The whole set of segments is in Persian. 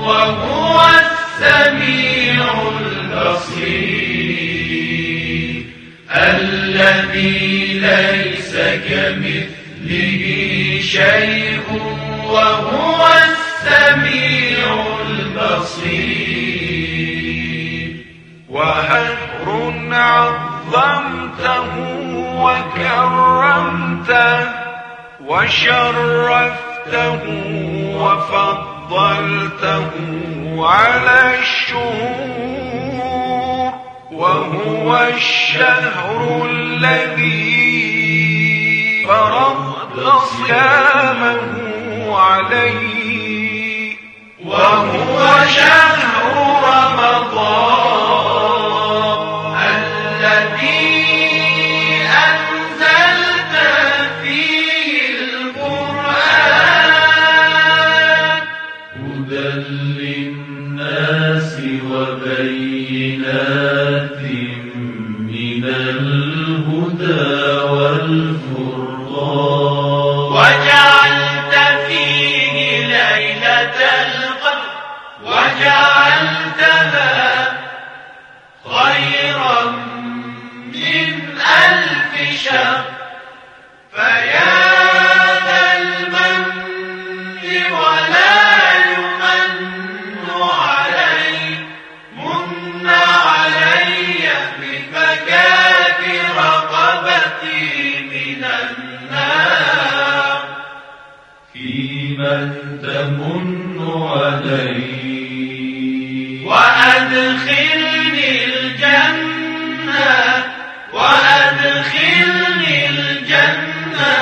وهو السميع البصير الذي ليس كمثله شيء وهو السميع البصير وحر عظمته وكرمته وشرفته وفضلته على الشهور وهو الشهر الذي فرضت صيامه عليه وهو شهر رمضان الذي أنزلت فيه القرآن هدى للناس وبينات من الهدى والفرقان وجعلت فيه ليلة القدر وجعلتها خيرا من 1000 شهر فيا ذا المن ولا يمن علي من علي بفكاك رقبتي من النار فيمن تمن علي وأدخلني الجنة وأدخلني الجنة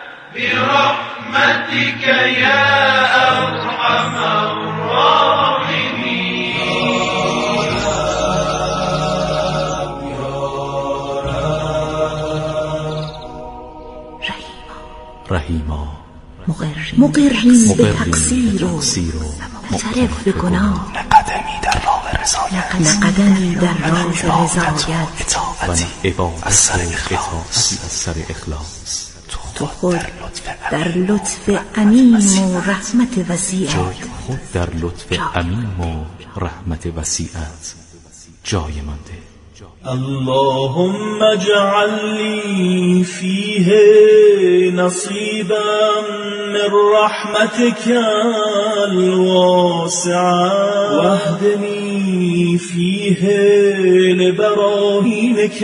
برحمتك يا أرحم الراحمين رحیما مقرین به تقصیر و معترف به گناه قدمی در راه رضایت و عبادت از سر اخلاص تو خود در لطف عمیم و رحمت وسیعت جای مانده اللهم اجعل لي فيه نصيبا من رحمتك الواسعة واهدني فيه لبراهينك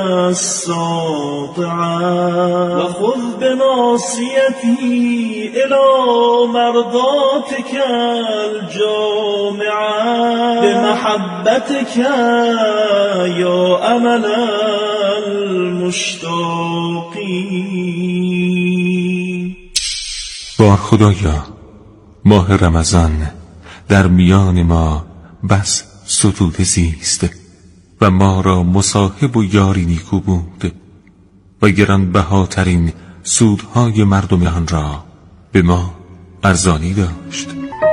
الساطعة وخذ بناصيتي إلى مرضاتك الجامعة بمحبتك يا امل المشتاقین. بار خدایا ماه رمضان در میان ما بس ستوده زیست و ما را مصاحب و یاری نیکو بود و گرانبهاترین سودهای مردم آن را به ما ارزانی داشت.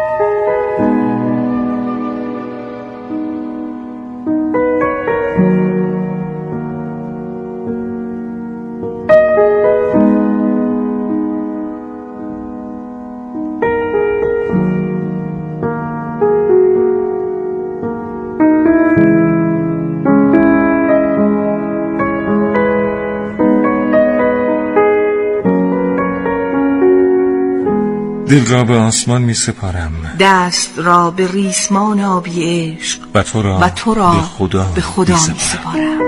دل را به آسمان می سپارم، دست را به ریسمان آبی عشق و تو را به خدا می سپارم.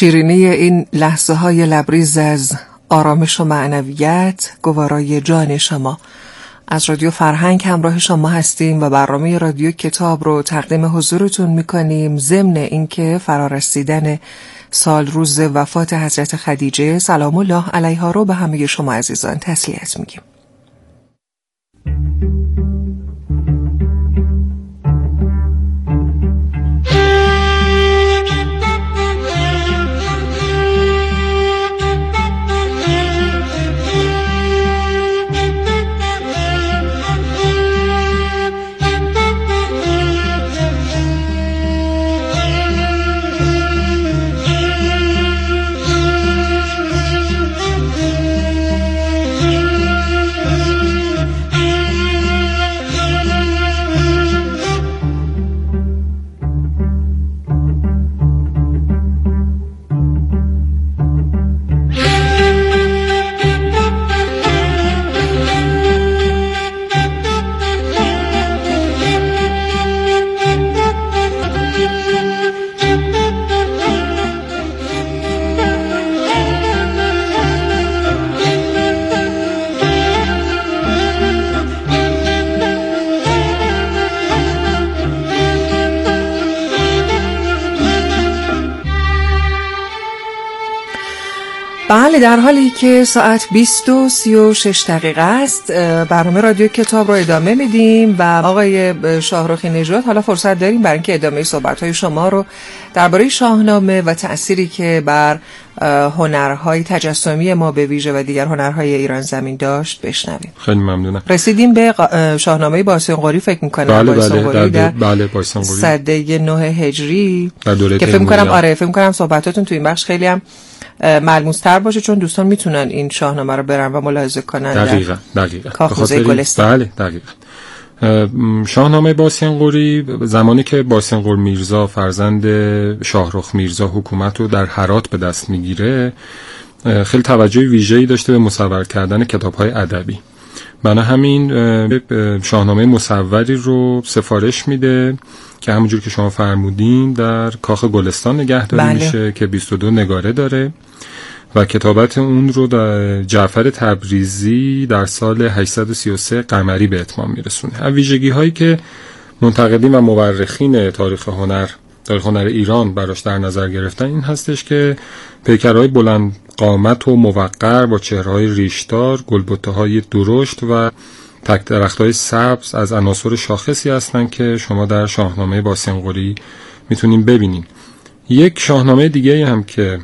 شیرینی این لحظه های لبریز از آرامش و معنویت گوارای جان شما. از رادیو فرهنگ همراه شما هستیم و برنامه رادیو کتاب رو تقدیم حضورتون میکنیم ضمن اینکه فرارسیدن سال روز وفات حضرت خدیجه سلام الله علیها رو به همه شما عزیزان تسلیت میگیم. بله، در حالی که ساعت 20:36 است برنامه رادیو کتاب رو ادامه میدیم و آقای شاهرخی نژاد حالا فرصت داریم برای اینکه ادامه صحبت‌های شما رو درباره شاهنامه و تأثیری که بر هنرهای تجسمی ما به ویژه و دیگر هنرهای ایران زمین داشت بشنویم. خیلی ممنونم. رسیدیم به شاهنامه باسنقوری فکر می‌کنم. بله باسنقوری سده 9 هجری که فکر می‌کنم صحبتاتون تو این بخش خیلی هم ملموس‌تر باشه چون دوستان میتونن این شاهنامه رو برن و ملاحظه کنن. دقیقاً. کاخوزه گلستان. بله دقیقاً. شاهنامه باسنقوری زمانی که باسنقور میرزا فرزند شاهرخ میرزا حکومت رو در هرات به دست میگیره خیلی توجه ویژه‌ای داشته به مصور کردن کتاب‌های ادبی. بنا همین شاهنامه مصوری رو سفارش میده که همونجور که شما فرمودین در کاخ گلستان نگهداری میشه که 22 نگاره داره و کتابت اون رو در جعفر تبریزی در سال 833 قمری به اتمام میرسونه. از ویژگی هایی که منتقدین و مورخین تاریخ هنر ایران براش در نظر گرفتن این هستش که پیکرهای بلند قامت و موقر با چهره‌های ریشدار، گلبته‌های درشت و تک درخت‌های سبز از عناصر شاخصی هستند که شما در شاهنامه باسنقوری میتونیم ببینیم. یک شاهنامه دیگه هم که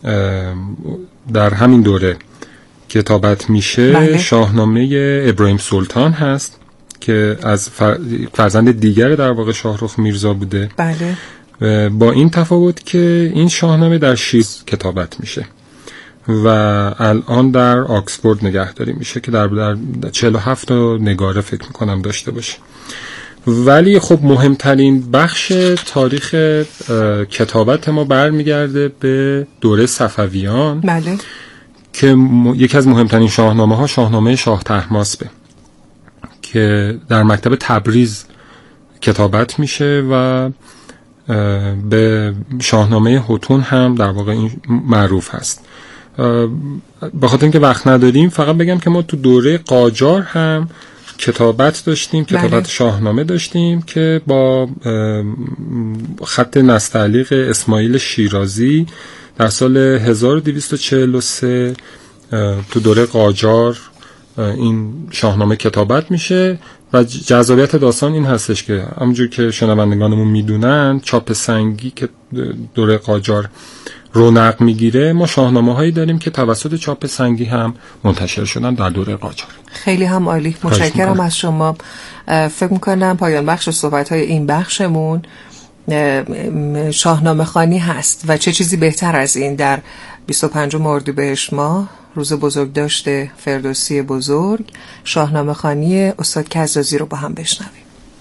در همین دوره کتابت میشه شاهنامه ابراهیم سلطان هست که از فرزند دیگر در واقع شاهرخ میرزا بوده. بله. با این تفاوت که این شاهنامه در شیراز کتابت میشه و الان در آکسفورد نگهداری میشه که در 47 نگاره فکر میکنم داشته باشه. ولی خب مهمترین بخش تاریخ کتابت ما برمیگرده به دوره صفویان. بله. که یکی از مهمترین شاهنامه ها شاهنامه شاه طهماسبه که در مکتب تبریز کتابت میشه و به شاهنامه هتون هم در واقع این معروف هست. به خاطر اینکه وقت نداریم فقط بگم که ما تو دوره قاجار هم کتابت داشتیم، کتابت شاهنامه داشتیم که با خط نستعلیق اسماعیل شیرازی در سال 1243 تو دوره قاجار این شاهنامه کتابت میشه و جذابیت داستان این هستش که همونجور که شنوندگانمون میدونن چاپ سنگی که دوره قاجار رونق میگیره ما شاهنامه هایی داریم که توسط چاپ سنگی هم منتشر شدن در دوره قاجار. خیلی هم عالی، متشکرم از شما. فکر میکنم پایان بخش صحبت های این بخشمون شاهنامه خوانی هست و چه چیزی بهتر از این در 25 اردیبهشت ماه روز بزرگ داشته فردوسی بزرگ شاهنامه خوانی استاد کزازی رو با هم بشنویم.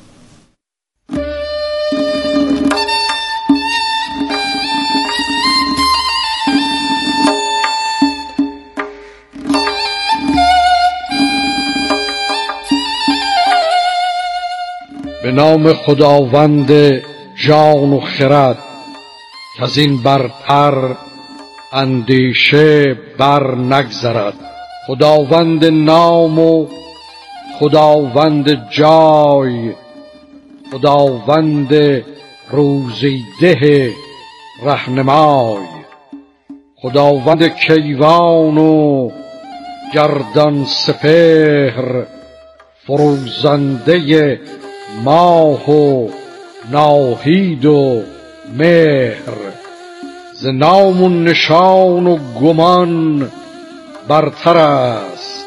به نام خداوند جان و خرد که از این برتر اندیشه بر نگذرد. خداوند نام و خداوند جای، خداوند روزیده رهنمای، خداوند کیوان و گردان سپهر، فروزنده ماه و ناهید و مهر. ز نام و نشان و گمان برتر است،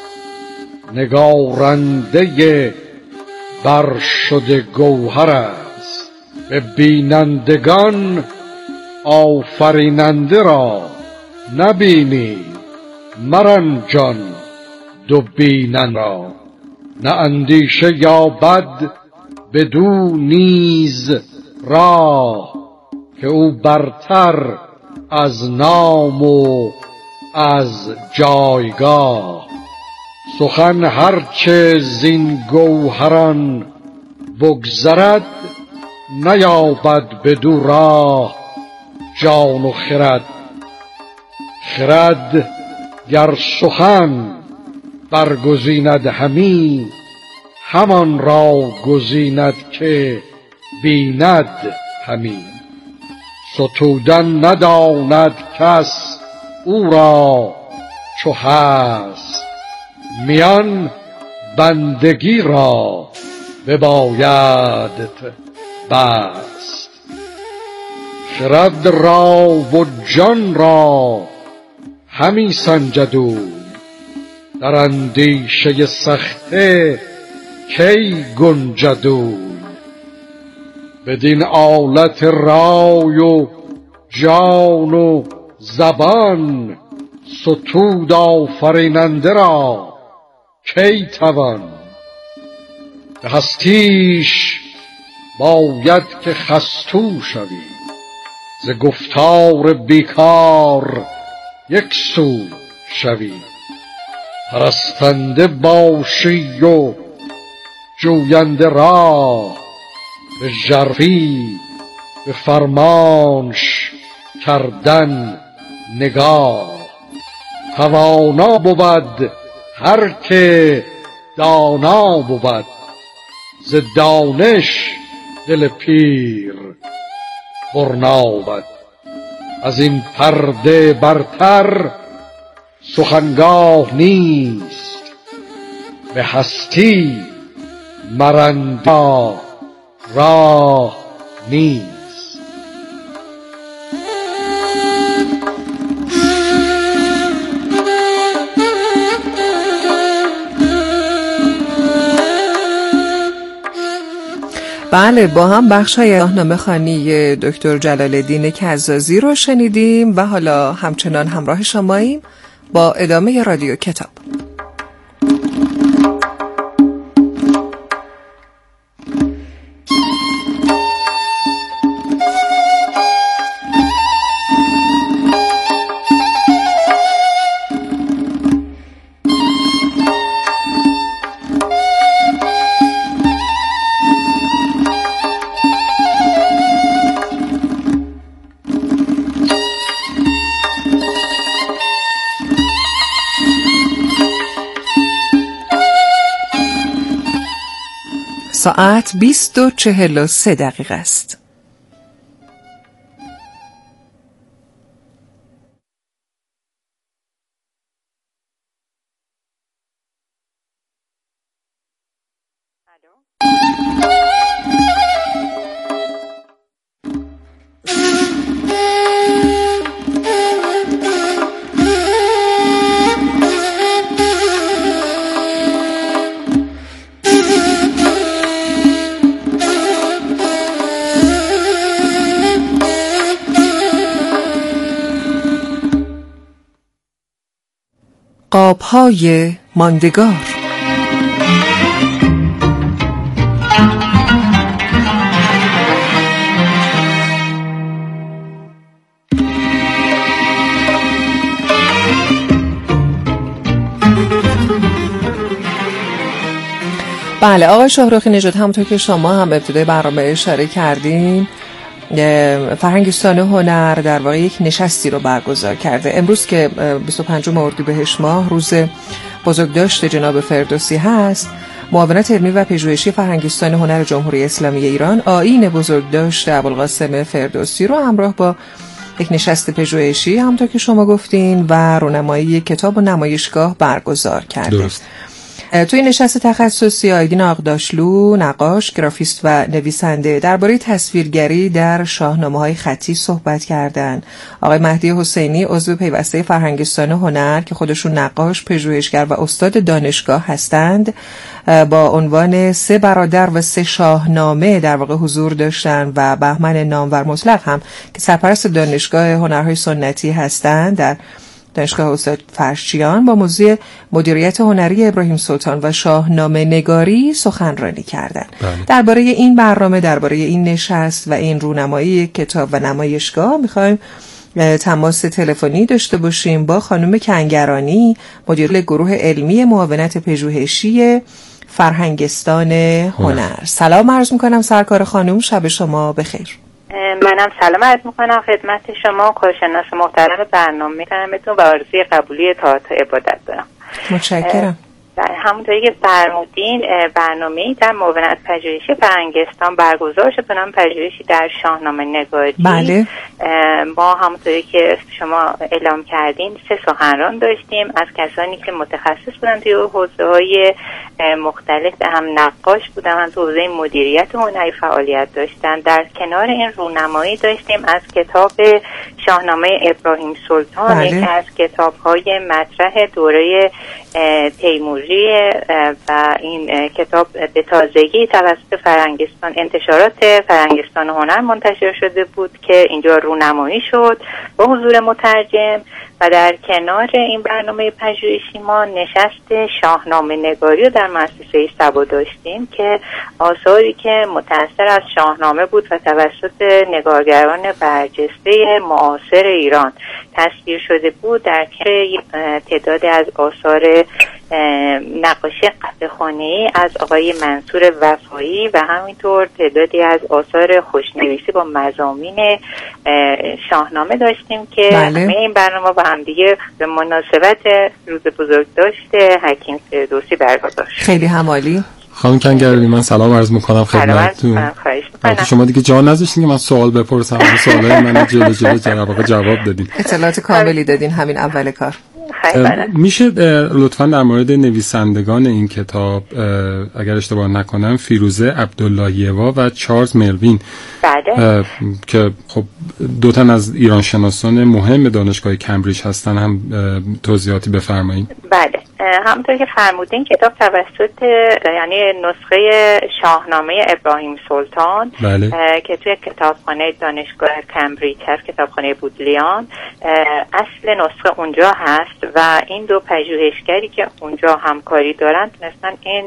نگارنده بر شده گوهر است. به بینندگان آفریننده را نبینی، مرنجان دو بینن را. نه اندیشه یابد بدو نیز راه، که او برتر از نام و از جایگاه. سخن هرچه زین گوهران بگذرد، نیابد بدو راه جان و خرد. خرد گر سخن برگزیند همی، همان را گزیند که بیند همی. ستودن نداند کس او را چو هست، میان بندگی را بباید بست. خرد را و جان را همی سنجد او، در اندیشه سخته کی گنجد او. بدین آلت رای و جان و زبان، ستود آفریننده را کی توان. به هستیش باید که خستو شوی، ز گفتار بیکار یک سو شوی. پرستنده باشی و جوینده راه، به ژرفی به فرمانش کردن نگاه. توانا بود هر که دانا بود، ز دانش دل پیر برنا بود. از این پرده برتر سخنگاه نیست، به هستی مرنده راه نیست. بله، با هم بخشای راهنامه خوانی دکتر جلال الدین کزازی رو شنیدیم و حالا همچنان همراه شماییم با ادامه رادیو کتاب. ساعت 20:43 است. قاب‌های ماندگار. بله آقای شاهرخی نژاد، همونطور که شما هم ابتدای برنامه اشاره کردین فرهنگستان هنر در واقع یک نشستی رو برگزار کرده. امروز که 25 اردیبهشت ماه روز بزرگداشت جناب فردوسی هست، معاونت علمی و پژوهشی فرهنگستان هنر جمهوری اسلامی ایران آیین بزرگداشت ابوالقاسم فردوسی رو همراه با یک نشست پژوهشی همونطور که شما گفتین و رونمایی کتاب و نمایشگاه برگزار کرده. درست. توی نشست تخصصی آیدین آقداشلو، نقاش، گرافیست و نویسنده درباره تصویرگری در شاهنامه‌های خطی صحبت کردند. آقای مهدی حسینی عضو پیوسته فرهنگستان هنر که خودشون نقاش، پژوهشگر و استاد دانشگاه هستند با عنوان 3 برادر و 3 شاهنامه در واقع حضور داشتن و بهمن نامور مطلق هم که سرپرست دانشگاه هنرهای سنتی هستند در دانشگاه استاد فرشچیان با موضوع مدیریت هنری ابراهیم سلطان و شاهنامه نگاری سخنرانی کردند. درباره این برنامه، درباره این نشست و این رونمایی کتاب و نمایشگاه میخوایم تماس تلفنی داشته باشیم با خانم کنگرانی، مدیر گروه علمی معاونت پژوهشی فرهنگستان هنر. سلام عرض میکنم سرکار خانم، شب شما بخیر. منم سلام عرض میکنم خدمت شما کارشناس محترم برنامه میکنمتون و آرزوی قبولی طاعت عبادت دارم. متشکرم. همونطوری که فرمودین برنامه‌ای در معاونت پژوهشی فرهنگستان برگزار شد به نام پژوهشی در شاهنامه نگاری. بله. ما همونطوری که شما اعلام کردین 3 سخنران داشتیم از کسانی که متخصص بودن توی حوزه‌های مختلف، هم نقاش بودن، هم تو حوزه مدیریت هنری فعالیت داشتن. در کنار این رونمایی داشتیم از کتاب شاهنامه ابراهیم سلطان، یکی از کتاب‌های مطرح دوره تیموری و این کتاب به تازگی توسط فرهنگستان انتشارات فرهنگستان هنر منتشر شده بود که اینجا رونمایی شد با حضور مترجم. و در کنار این برنامه پژوهشی ما نشست شاهنامه نگاری رو در مؤسسه سبا داشتیم که آثاری که متأثر از شاهنامه بود و توسط نگارگران برجسته معاصر ایران تصویر شده بود در تعدادی از آثار نقاشی قطعه‌خوانه‌ای از آقای منصور وفایی و همینطور تعدادی از آثار خوشنویسی با مضامین شاهنامه داشتیم که همه این برنامه با هم دیگه به مناسبت روز بزرگداشت حکیم فردوسی برگزار شد. خیلی همالی. خانم کنگرانی من سلام عرض میکنم خدمتتون. شما دیگه جا نذاشتین که من سوال بپرسم، سوالای من جلو جواب دادین. اطلاعات کاملی دادین همین اول کار. میشه لطفاً در مورد نویسندگان این کتاب اگر اشتباه نکنم فیروزه عبداللهیوا و چارلز ملوین که خب 2 تن از ایران شناسان مهم دانشگاه کمبریج هستن هم توضیحاتی بفرمایید. بله، همونطور که فرمودین کتاب توسط یعنی نسخه شاهنامه ابراهیم سلطان که توی کتابخانه دانشگاه کمبریج هست، کتابخانه بودلیان، اصل نسخه اونجا هست و این 2 پژوهشگری که اونجا همکاری دارن تونستن این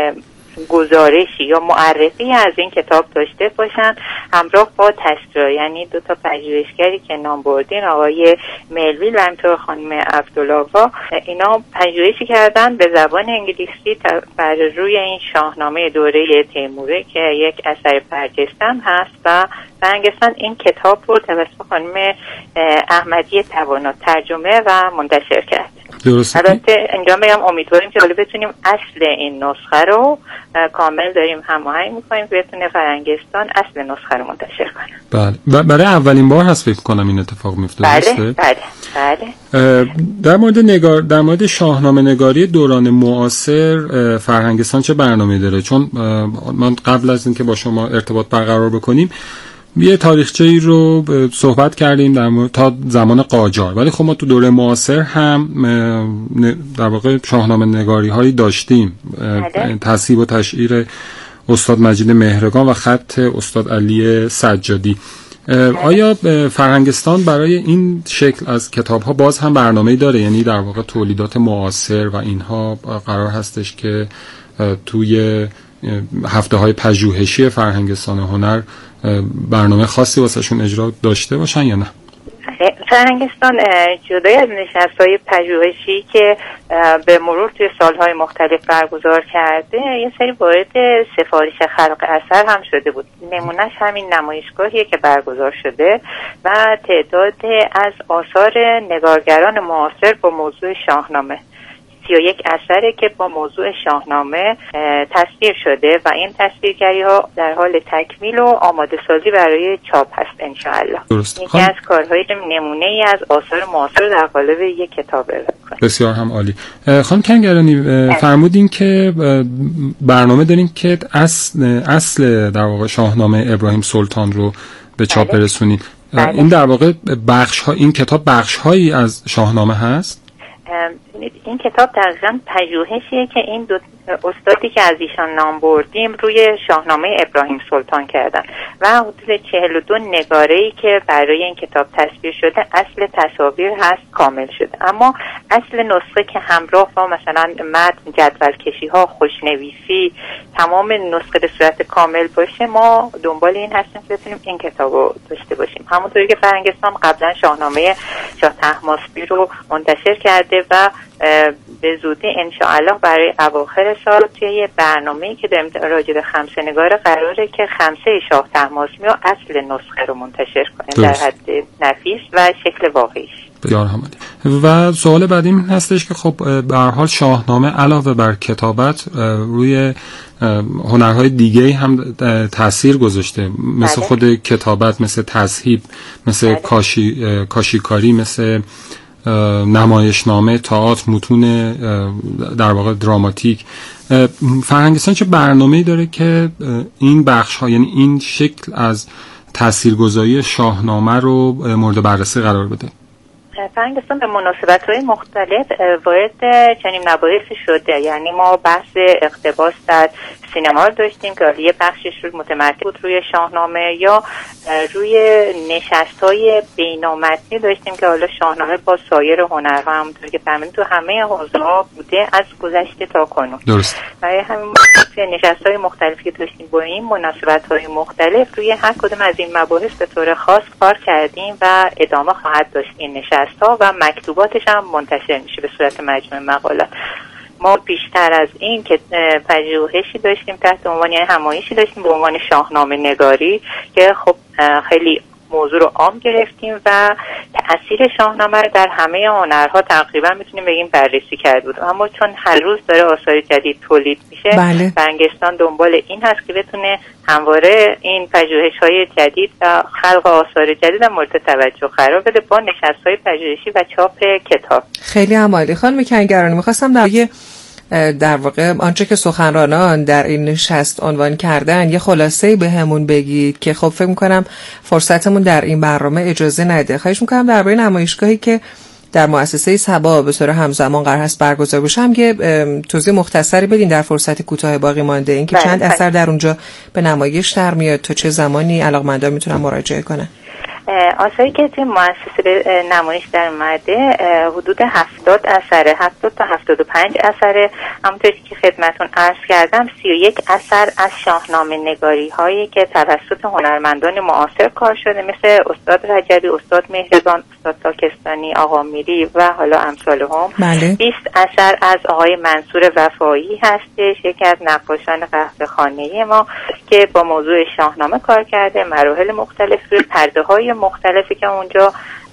گزارشی یا معرفی از این کتاب داشته باشن همراه با تصویر، یعنی 2 تا پژوهشگری که نام بردین آقای ملویل و همینطور خانم عبداللهیوا، اینا پژوهشی کردن به زبان انگلیسی بر روی این شاهنامه دوره تیموری که یک اثر برجسته هست و فرهنگستان این کتاب رو توسط خانم احمدی توانا ترجمه و منتشر کرد. درسته. البته اینجا میگم امیدواریم که حالا بتونیم اصل این نسخه رو کامل داریم هماهنگ می‌کنیم که بتونه فرهنگستان اصل نسخه رو منتشر کنه. بله. برای اولین بار هست فکر کنم این اتفاق میفته. بله. در مورد شاهنامه نگاری دوران معاصر فرهنگستان چه برنامه‌ای داره؟ چون من قبل از اینکه با شما ارتباط برقرار بکنیم یه تاریخچه‌ای رو صحبت کردیم تا زمان قاجار، ولی خب ما تو دوره معاصر هم در واقع شاهنامه نگاری هایی داشتیم، تصحیح و تشعیر استاد مجید مهرگان و خط استاد علی سجادی. آیا فرهنگستان برای این شکل از کتاب ها باز هم برنامه‌ای داره؟ یعنی در واقع تولیدات معاصر و اینها قرار هستش که توی هفته های پژوهشی فرهنگستان هنر برنامه خاصی واسهشون اجرا داشته باشن یا نه؟ فرهنگستان جدای از نشست‌های پژوهشی که به مرور توی سالهای مختلف برگزار کرده، یه سری وارد سفارش خلق اثر هم شده بود. نمونهش همین نمایشگاهیه که برگزار شده و تعداد از آثار نگارگران معاصر با موضوع شاهنامه، 31 اثره که با موضوع شاهنامه تصویر شده و این تصویرگری ها در حال تکمیل و آماده سازی برای چاپ هست انشاءالله. یکی از کارهای نمونه ای از آثار معاصر در قالب یک کتاب ارائه کنیم. بسیار هم عالی. خانم کنگرانی فرمودین که برنامه دارین که اصل در واقع شاهنامه ابراهیم سلطان رو به چاپ برسونید. این در واقع این کتاب بخش هایی از شاهنامه هست؟ این کتاب دقیقاً پژوهشیه که این دو استادی که از ایشان نام بردیم روی شاهنامه ابراهیم سلطان کردن و حدود 42 نگاره‌ای که برای این کتاب تصویر شده اصل تصاویر هست کامل شده، اما اصل نسخه که همراه با مثلا متن، جدول کشی ها، خوشنویسی، تمام نسخه به صورت کامل باشه، ما دنبال این هستیم که بتونیم این کتاب رو داشته باشیم. همونطوری که فرهنگستان قبلا شاهنامه شاه طهماسبی رو منتشر کرده و به زودی انشاءالله برای اواخر سال توی یه برنامه‌ای که داریم راجع به خمسه نگار قراره که خمسه شاه طهماسبی و اصل نسخه رو منتشر کنیم در حد نفیس و شکل واقعیش. بسیار همالی. و سوال بعدی این هستش که خب به هر حال شاهنامه علاوه بر کتابت روی هنرهای دیگه هم تأثیر گذاشته، مثل خود کتابت، مثل تذهیب، مثل کاشیکاری، مثل نمایشنامه، تئاتر، متون در واقع دراماتیک. فرهنگستان چه برنامه‌ای داره که این بخش ها، یعنی این شکل از تاثیرگذاری شاهنامه رو مورد بررسی قرار بده؟ فرهنگستان به مناسبت‌های مختلف وارد چنین مباحثی شده. یعنی ما بحث اقتباس در سینما رو داشتیم که یه بخشش رو متمرکز بود روی شاهنامه، یا روی نشست‌های بین‌متنی داشتیم که حالا شاهنامه با سایر هنرها همونطور که فهمیدیم تو همه حوزه‌ها بوده از گذشته تا کنون. درست. برای همین نشست‌های مختلفی که داشتیم با این مناسبت‌های مختلف روی هر کدوم از این مباحث به طور خاص کار کردیم و ادامه خواهد داشت این نشست‌ها و مکتوباتش هم منتشر میشه به صورت مجموعه مقالات. ما بیشتر از این که پژوهشی داشتیم تحت عنوان، یعنی همایشی داشتیم به عنوان شاهنامه نگاری که خب خیلی موضوع رو عام گرفتیم و تأثیر شاهنامه رو در همه هنرها تقریبا میتونیم بگیم بررسی کرده بود. اما چون هر روز داره آثار جدید تولید میشه، فرهنگستان دنبال این هست که بتونه همواره این پژوهش‌های جدید و خلق آثار جدید هم مورد توجه قرار بده با نشست‌های پژوهشی و چاپ کتاب. خیلی عالی. خانم کنگرانی، می‌خواستم در واقع آنچه که سخنرانان در این نشست عنوان کردن یه خلاصه‌ای بهمون بگید که خب فکر می‌کنم فرصتمون در این برنامه اجازه نده. خواهش می‌کنم درباره نمایشگاهی که در مؤسسه سبا به طور همزمان قرار هست برگزار بشه هم یه توضیح مختصری بدین در فرصت کوتاه باقی مانده، این که چند اثر در اونجا به نمایش در میاد، تا چه زمانی علاقه‌مندان میتونن مراجعه کنن؟ آثاری که توی مؤسسه به نمایش در اومده حدود 70 اثره، 70 تا 75 اثره. همونطوری که خدمتون عرض کردم 31 اثر از شاهنامه نگاری هایی که توسط هنرمندان معاصر کار شده، مثل استاد رجبی، استاد مهربان، استاد تاکستانی، آقا میری و حالا امثال هم. 20 اثر از آقای منصور وفایی هستش، یکی از نقاشان قهوه‌خانه‌ای ما که با موضوع شاهنامه کار کرده، مراحل مختلف روی پرده های مختلفی که اونجا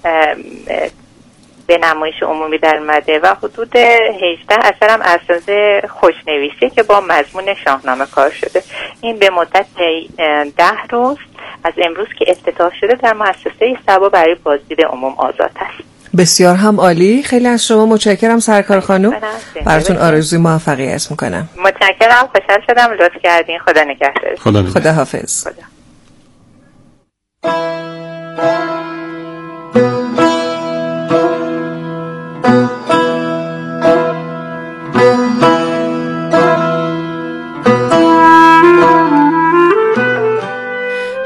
به نمایش عمومی در اومده و حدود 18 اثر هم اساس خوشنویسی که با مضمون شاهنامه کار شده. این به مدت 10 روز از امروز که افتتاح شده در مؤسسه سبا برای بازدید عموم آزاد است. بسیار هم عالی. خیلی از شما متشکرم سرکار خانم. براتون آرزوی موفقیت میکنم. متشکرم، خوشحال شدم، لطف کردین. خدا نگهدار. خدا حافظ.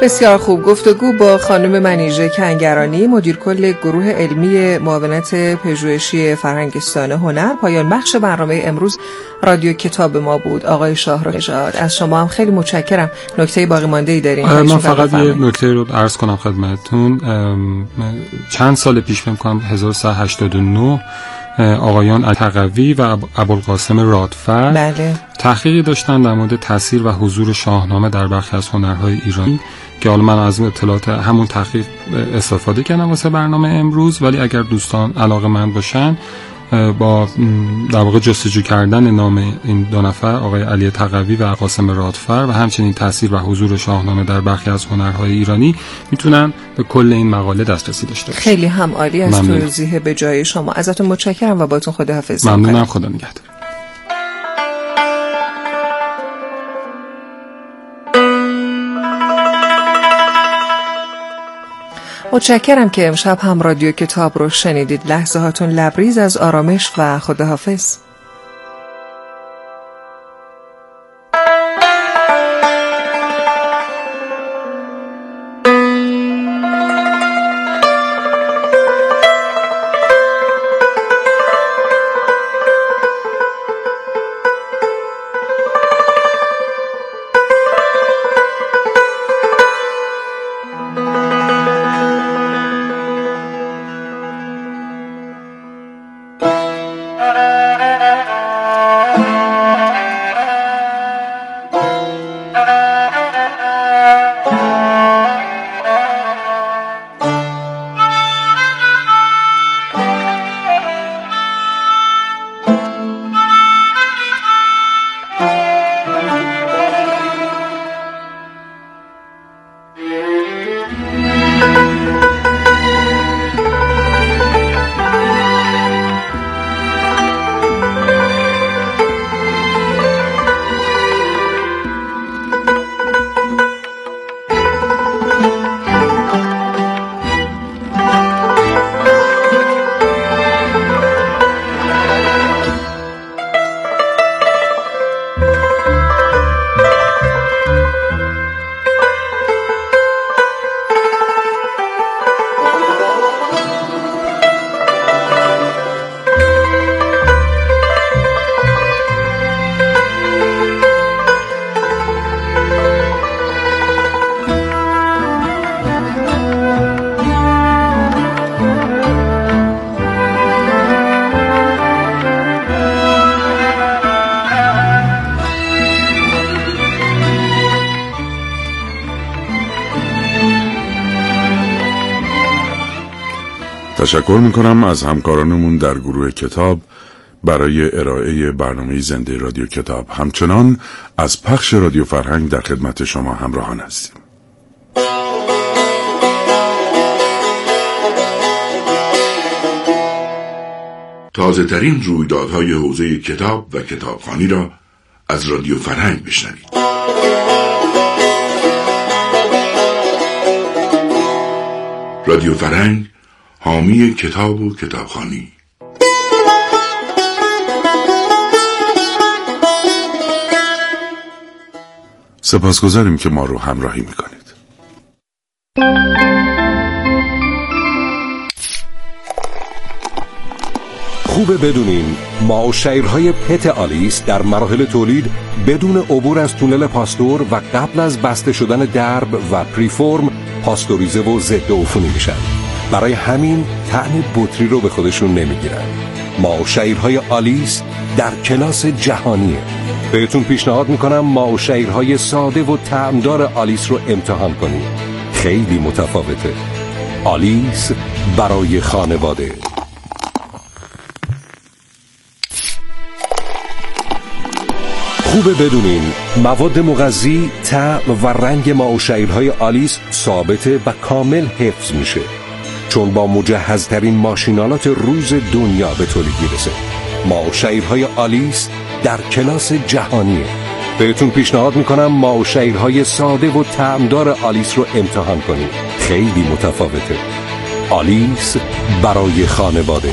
بسیار خوب. گفتگو با خانم منیژه کنگرانی، مدیر کل گروه علمی معاونت پژوهشی فرهنگستان هنر. پایان بخش برنامه امروز رادیو کتاب ما بود. آقای شاهرخ نژاد، از شما هم خیلی متشکرم. نکته باقی مانده ای دارین؟ من فقط یه نکته رو عرض کنم خدمتتون. چند سال پیش فکر کنم 1389 آقایان تقوی و ابوالقاسم رادفر بله. تحقیقی داشتن در مورد تاثیر و حضور شاهنامه در برخی از هنرهای ایرانی که حالا من از اطلاعات همون تحقیق استفاده کردم واسه برنامه امروز، ولی اگر دوستان علاقه‌مند باشن با در واقع جستجو کردن نام این دو نفر، آقای علی تقوی و قاسم رادفر، و همچنین تاثیر و حضور شاهنامه در برخی از هنرهای ایرانی، میتونن به کل این مقاله دسترسی داشته باشن. خیلی هم عالی از توضیح به جای شما. ازتون متشکرم و باتون خداحافظی. ممنونم. خدا نگهدار. متشکرم که امشب هم رادیو کتاب رو شنیدید. لحظه هاتون لبریز از آرامش و خداحافظ. تشکر میکنم از همکارانمون در گروه کتاب برای ارائه برنامه زنده رادیو کتاب. همچنان از پخش رادیو فرهنگ در خدمت شما همراهان هستیم. تازه ترین رویدادهای حوزه کتاب و کتابخوانی را از رادیو فرهنگ بشنوید. رادیو فرهنگ، حامی کتاب و کتابخوانی. سپاسگزاریم که ما رو همراهی میکنید. خوبه بدونین ما و شیرهای پت آلیس در مراحل تولید بدون عبور از تونل پاستور و قبل از بسته شدن درب و پریفورم پاستوریزه و ضد عفونی میشن. برای همین طعم بطری رو به خودشون نمیگیرن. ما و شیرهای آلیس در کلاس جهانیه. بهتون پیشنهاد میکنم ما و شیرهای ساده و طعمدار آلیس رو امتحان کنید. خیلی متفاوته. آلیس برای خانواده. خوبه بدونین مواد مغذی، طعم و رنگ ما و شیرهای آلیس ثابته و کامل حفظ میشه، چون با مجهزترین ماشینالات روز دنیا به تولید میرسه. ما و شیرهای آلیس در کلاس جهانیه. بهتون پیشنهاد میکنم ما و شیرهای ساده و طعمدار آلیس رو امتحان کنید. خیلی متفاوته. آلیس برای خانواده.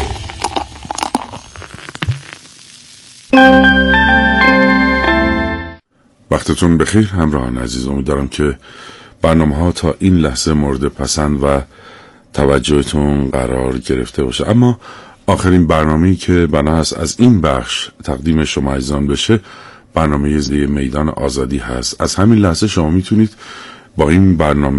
وقتتون بخیر همراهان عزیز. امیدوارم که برنامه ها تا این لحظه مورد پسند و توجهتون قرار گرفته باشه. اما آخرین برنامه‌ای که بنا است از این بخش تقدیم شما عزیزان بشه برنامه میدان آزادی هست. از همین لحظه شما میتونید با این برنامه